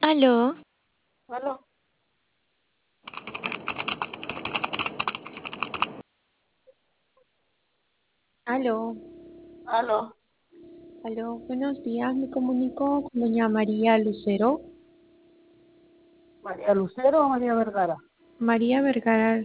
Aló, Aló, aló, aló, aló, buenos días, me comunico con doña María Lucero. María Lucero o María Vergara. María Vergara,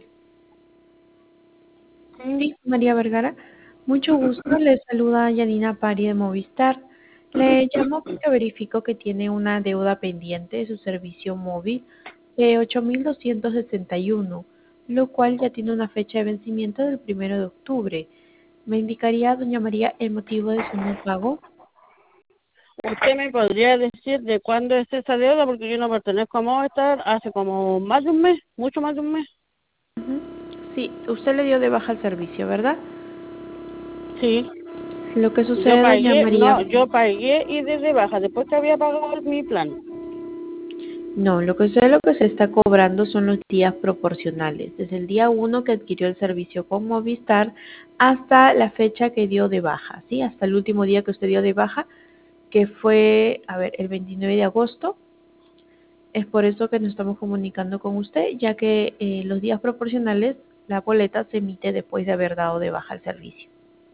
Sí, sí, María Vergara. Mucho gusto, le saluda Yanina Pari de Movistar. Le llamo porque verifico que tiene una deuda pendiente de su servicio móvil de 8.261, lo cual ya tiene una fecha de vencimiento del 1 de octubre. ¿Me indicaría, doña María, el motivo de su no pago? ¿usted me podría decir de cuándo es esa deuda? Porque yo no pertenezco a Movistar hace como más de un mes, mucho más de un mes. Ujú. Sí, usted le dio de baja el servicio, ¿verdad? Sí, Lo que sucede, doña María, yo pagué y desde baja, después que había pagado mi plan. no, lo que se está cobrando son los días proporcionales, desde el día 1 que adquirió el servicio con Movistar hasta la fecha que dio de baja, ¿sí? Hasta el último día que usted dio de baja, que fue, a ver, el 29 de agosto. Es por eso que nos estamos comunicando con usted, ya que los días proporcionales, la boleta se emite después de haber dado de baja el servicio.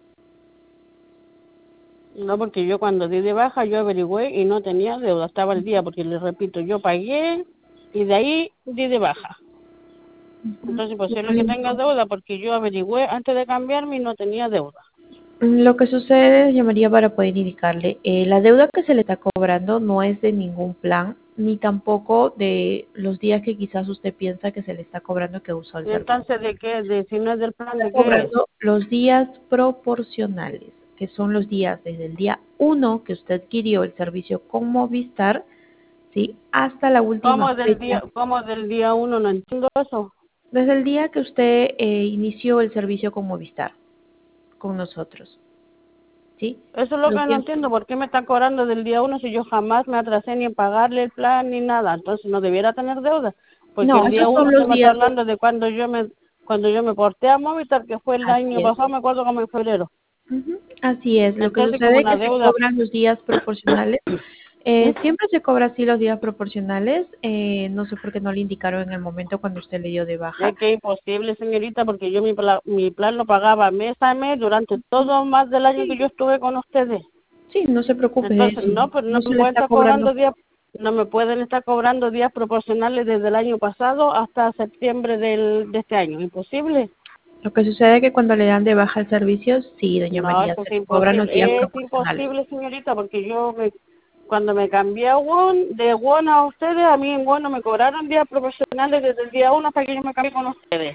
No, porque yo cuando di de baja yo averigüé y no tenía deuda, estaba el día, porque les repito, yo pagué y de ahí di de baja. Ujú. Entonces, Como posible le que tenga indico, deuda porque yo averigüé antes de cambiarme y no tenía deuda. lo que sucede, llamaría para poder indicarle, la deuda que se le está cobrando no es de ningún plan, ni tampoco de los días que quizás usted piensa que se le está cobrando que usó el Y servicio. entonces, ¿de qué? De si no es del plan, Está ¿de qué es? cobrando los días proporcionales, que son los días desde el día 1 que usted adquirió el servicio con Movistar, ¿sí? Hasta la última fecha, Cómo del día uno? No entiendo eso. desde el día que usted inició el servicio con Movistar, con nosotros, ¿sí? Eso es lo Los que no días. entiendo. ¿Por qué me están cobrando del día uno si yo jamás me atrasé ni en pagarle el plan ni nada? Entonces no debiera tener deuda. Porque No, el día esos uno son usted los me está días. hablando de cuando yo me porté a Movistar, que fue el Así año es. pasado, me acuerdo como en febrero. Ujú. Así es. Lo que Entonces, como sucede es una que se deuda. cobran los días proporcionales. ¿Mm? Siempre se cobra así los días proporcionales. No sé por qué no le indicaron en el momento cuando usted le dio de baja. Es que es imposible, señorita, porque yo mi plan lo pagaba mes a mes durante todo más del año que Sí, yo estuve con ustedes. sí, no se preocupe de Entonces, eso. no, pues no No me se le pueden está estar cobrando. cobrando días, no me pueden estar cobrando días proporcionales desde el año pasado hasta septiembre de este año. Imposible. Lo que sucede es que cuando le dan de baja el servicio, sí, doña No, María, eso se es le cobran los días imposible. Es proporcionales. imposible, señorita, porque cuando me cambié a WON, de WON a ustedes, a mí en WON no me cobraron días proporcionales desde el día 1 hasta que yo me cambié con ustedes.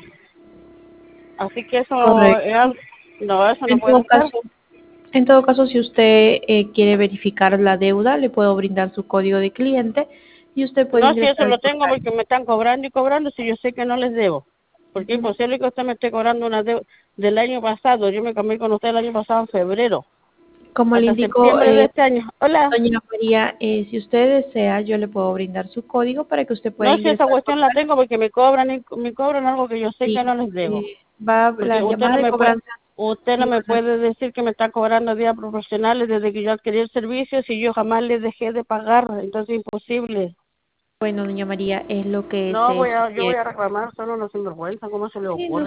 Así que Correcto. no, eso no En puede todo ser. caso, En todo caso, si usted quiere verificar la deuda, le puedo brindar su código de cliente y usted puede No, si ingresar eso al lo tengo portal. porque me están cobrando y cobrando, si yo sé que no les debo. Porque es Ujú. imposible que usted me esté cobrando una deuda del año pasado. Yo me cambié con usted el año pasado en febrero, Como le hasta indicó, septiembre de este año. Hola. doña María, si usted desea, yo le puedo brindar su código para que usted pueda No, si esa ingresar al cuestión la portal. tengo porque me cobran algo que yo sé que Sí, no les debo. va Porque la llamada de cobranza. usted no Sí, me van a- puede decir que me está cobrando días profesionales desde que yo adquirí el servicio si yo jamás les dejé de pagar. Entonces es imposible. Bueno, doña María, es lo que No, se yo voy sugiere. a reclamar, son unos sinvergüenza, ¿cómo se le Sí, no ocurre?